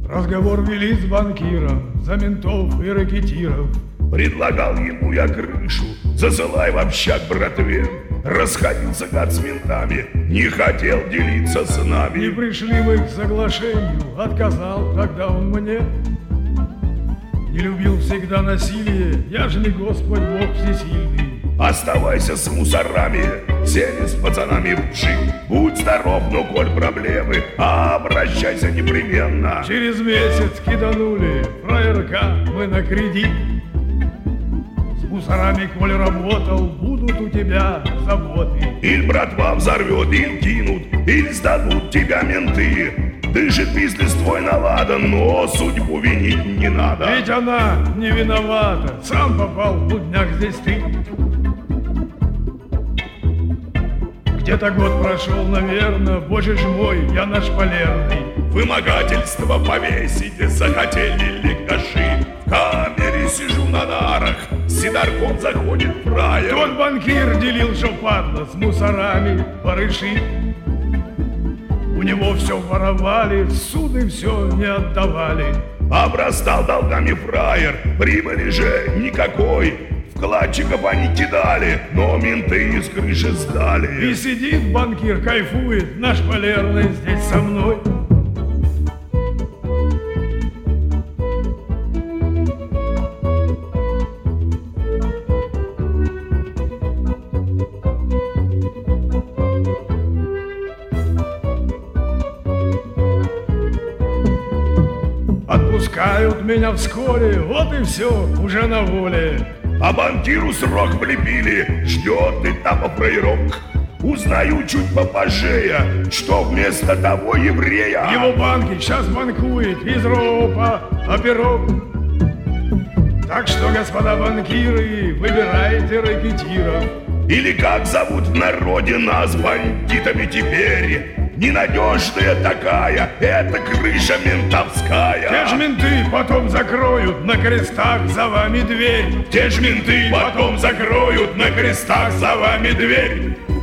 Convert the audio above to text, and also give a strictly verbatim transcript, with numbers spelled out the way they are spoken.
Разговор вели с банкиром за ментов и рэкетиров. Предлагал ему я крышу, засылай в общак братве. Расходился гад с ментами, не хотел делиться с нами. Не пришли мы к соглашению, отказал тогда он мне. Не любил всегда насилие, я же не Господь Бог всесильный. Оставайся с мусорами, сели с пацанами в джип. Будь здоров, но коль проблемы, а обращайся непременно. Через месяц киданули фраерка мы на кредит. С мусорами, коль работал, будут у тебя заботы. Иль братва взорвет, иль кинут, иль сдадут тебя менты. Дышит бизнес твой наладан, но судьбу винить не надо. Ведь она не виновата, сам попал в будняк здесь ты. Где-то год прошел, наверное, боже ж мой, я наш полярный. Вымогательство повесить захотели легаши. В камере сижу на нарах, с сидарком заходит фраер. Тот банкир делил, что падла, с мусорами барыши. У него все воровали, суды все не отдавали. Обрастал долгами фраер, прибыли же никакой. Вкладчиков они кидали, но менты из крыши сдали. И сидит банкир, кайфует, наш полярный здесь со мной. Отпускают меня вскоре, вот и все, уже на воле. А банкиру срок влепили, ждет этапа фраерок. Узнаю чуть попозже, что вместо того еврея его банки сейчас банкует из ропа оперок. Так что, господа банкиры, выбирайте рэкетиров. Или как зовут в народе нас бандитами теперь. Ненадежная такая, это крыша ментовская. Те ж менты потом закроют на крестах за вами дверь. Те ж менты потом закроют на крестах за вами дверь.